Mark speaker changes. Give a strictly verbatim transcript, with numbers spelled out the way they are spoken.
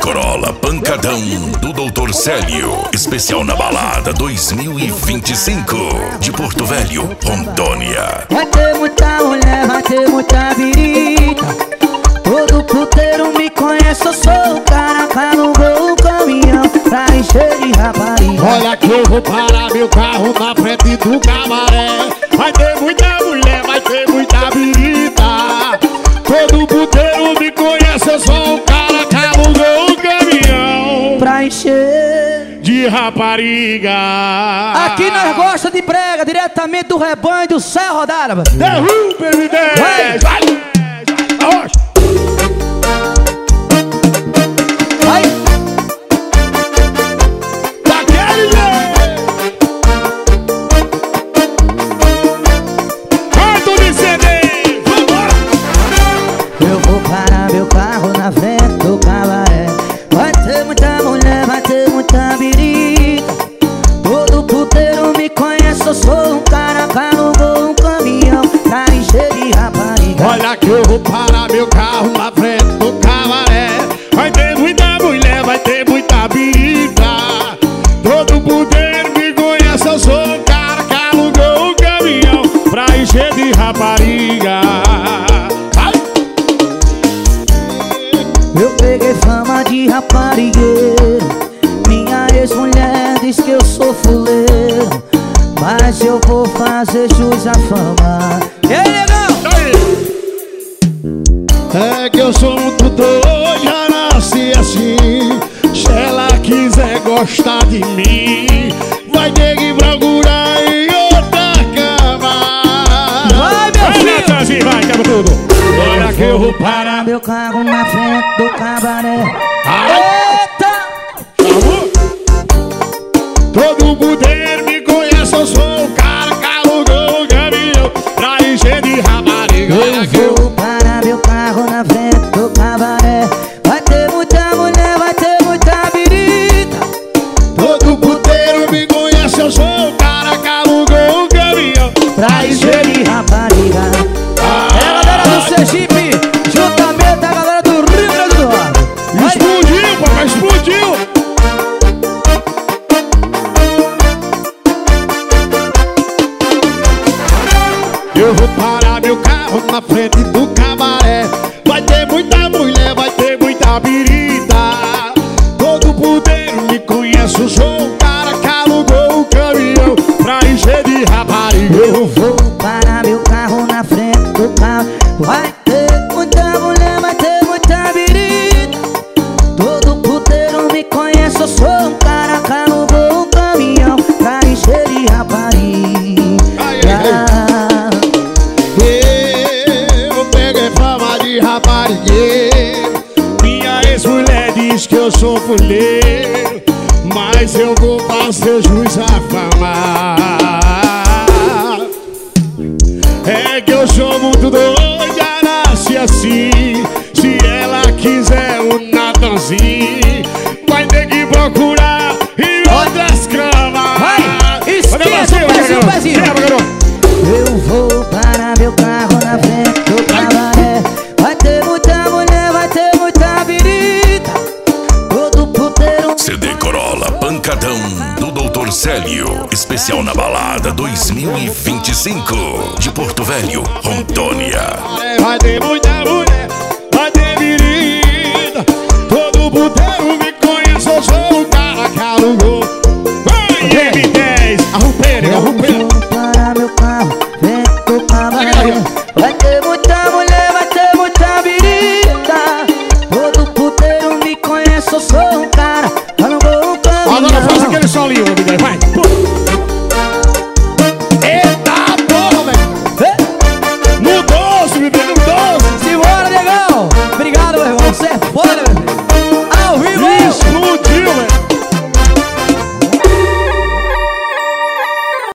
Speaker 1: Corolla Pancadão do doutor Célio. Especial na balada dois mil e vinte e cinco de Porto Velho, Rondônia.
Speaker 2: Vai ter muita mulher, vai ter muita birita. Todo puteiro me conhece, eu sou o cara que alugou o caminhão pra encher de rapariga.
Speaker 3: Olha que eu vou parar meu carro na frente do cabaré. Vai ter muita mulher, vai ter muita birita. Todo puteiro me conhece, eu sou o cara que alugou o caminhão
Speaker 2: pra encher
Speaker 3: de rapariga.
Speaker 2: Aqui nós gosta de brega, diretamente do rebanho do céu rodada.
Speaker 3: Derruba, M dez! Vai! Vai!
Speaker 2: Vai!
Speaker 3: Daquele jeito! Canto de C D! Vambora!
Speaker 2: Eu vou parar meu carro na frente do cabaré. Vai ter muita mulher, vai ter muita birita. Todo puteiro me conhece, eu sou um cara que alugou um caminhão pra encher de rapariga.
Speaker 3: Olha que eu vou parar meu carro na frente do cabaré. Vai ter muita mulher, vai ter muita birita. Todo puteiro me conhece, eu sou um cara que alugou um caminhão pra encher de rapariga. Ai!
Speaker 2: Eu peguei fama de raparigueiro. Minha ex-mulher diz que eu sou fuleiro, mas eu vou fazer jus à fama. E aí, negão?
Speaker 3: É que eu sou muito doido, já nasci assim. Se ela quiser gostar de mim, vai ter que procurar em outra cama.
Speaker 2: Vai, meu filho!
Speaker 3: Vai, assim, vai, quebra tudo. Olha que eu vou parar
Speaker 2: meu carro na frente do cabaré.
Speaker 3: Ai.
Speaker 2: Eita!
Speaker 3: Todo puteiro me conhece, eu sou o cara que alugou o caminhão pra encher de rapariga.
Speaker 2: Eu vou parar meu carro na frente do cabaré. Vai ter muita mulher, vai ter muita birita.
Speaker 3: Todo puteiro me conhece, eu sou o cara que alugou o caminhão
Speaker 2: Pra encher de rapariga. É a galera do Sergipe, juntamente a galera do Rio Grande do Norte.
Speaker 3: Explodiu, papai, explodiu! Eu vou parar meu carro na frente do cabaré. Vai ter muita mulher, vai ter muita birita. Todo puteiro me conhece, eu sou o cara que alugou o caminhão pra encher de rapariga.
Speaker 2: Eu vou parar meu carro na frente do carro. Vai ter muita mulher, vai ter muita birita. Todo puteiro me conhece, eu sou um cara que alugou um caminhão pra encher de rapariga.
Speaker 3: Ai, ai, ai. Eu peguei fama de raparigueiro. Minha ex-mulher diz que eu sou fuleiro, mas eu vou fazer jus à fama. É que eu sou muito doido, já nasci assim. Se ela quiser um Natanzinho, vai ter que procurar em outras camas.
Speaker 2: Vai, esqueça o pezinho, o pezinho. Eu vou parar meu carro na frente do cabaré. Vai ter muita mulher, vai ter muita birita. Todo puteiro.
Speaker 1: C D Corolla Pancadão do doutor Célio. Especial na balada dois mil e vinte e cinco de Porto Velho, Rondônia.
Speaker 3: Vai ter muita mulher, vai ter birita. Todo puteiro me conhece, eu sou o cara que alugou. Vai, M dez, arrupa ele, arrupa ele.
Speaker 2: Eu vou parar meu carro frente do cabaré. Vai ter muita mulher, vai ter muita birita. Todo puteiro me conhece, eu sou um